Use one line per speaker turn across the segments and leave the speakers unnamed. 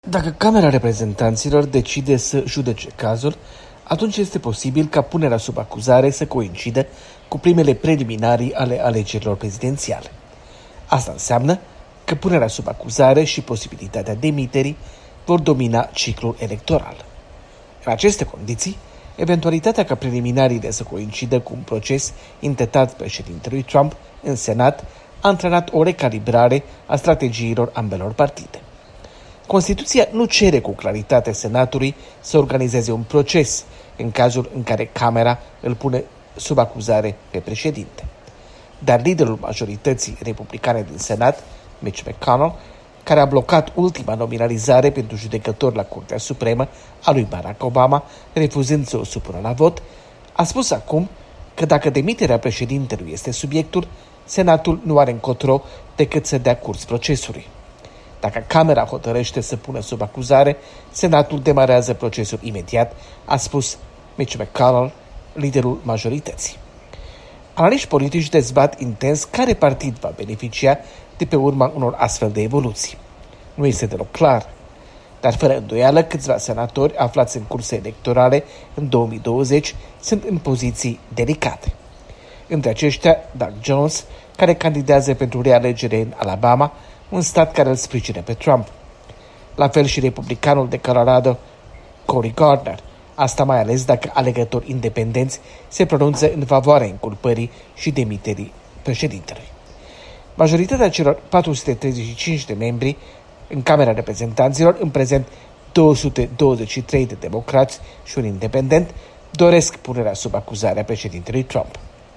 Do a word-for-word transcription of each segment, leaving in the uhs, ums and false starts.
Dacă Camera Reprezentanților decide să judece cazul, atunci este posibil ca punerea sub acuzare să coincidă cu primele preliminarii ale alegerilor prezidențiale. Asta înseamnă că punerea sub acuzare și posibilitatea demiterii vor domina ciclul electoral. În aceste condiții, eventualitatea ca preliminariile să coincidă cu un proces intentat președintelui Trump în Senat a antrenat o recalibrare a strategiilor ambelor partide. Constituția nu cere cu claritate Senatului să organizeze un proces în cazul în care Camera îl pune sub acuzare pe președinte. Dar liderul majorității republicane din Senat, Mitch McConnell, care a blocat ultima nominalizare pentru judecător la Curtea Supremă a lui Barack Obama, refuzând să o supună la vot, a spus acum că dacă demiterea președintelui este subiectul, Senatul nu are încotro decât să dea curs procesului. Dacă Camera hotărăște să pună sub acuzare, Senatul demarează procesul imediat, a spus Mitch McConnell, liderul majorității. Analiști politici dezbat intens care partid va beneficia de pe urma unor astfel de evoluții. Nu este deloc clar, dar fără îndoială câțiva senatori aflați în curse electorale în două mii douăzeci sunt în poziții delicate. Între aceștia, Doug Jones, care candidează pentru realegere în Alabama, un stat care îl sprijină pe Trump. La fel și republicanul de Colorado, Cory Gardner, asta mai ales dacă alegători independenți se pronunță în favoarea inculpării și demiterii președintelui. Majoritatea celor patru sute treizeci și cinci de membri în Camera Reprezentanților, în prezent două sute douăzeci și trei de democrați și un independent, doresc punerea sub acuzare a președintelui Trump.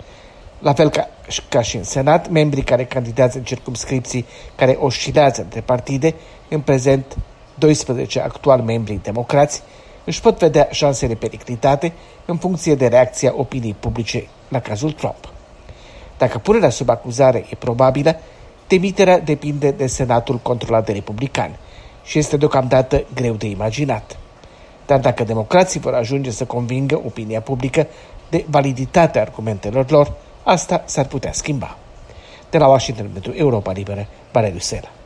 La fel ca, ca și în Senat, membrii care candidează în circumscripții care oscilează între partide, în prezent doisprezece actual membri democrați, își pot vedea șansele periclitate în funcție de reacția opiniei publice la cazul Trump. Dacă punerea sub acuzare e probabilă, demiterea depinde de Senatul controlat de republicani și este deocamdată greu de imaginat. Dar dacă democrații vor ajunge să convingă opinia publică de validitatea argumentelor lor, asta s-ar putea schimba. De la Washington pentru Europa Liberă, Valeriu Sela.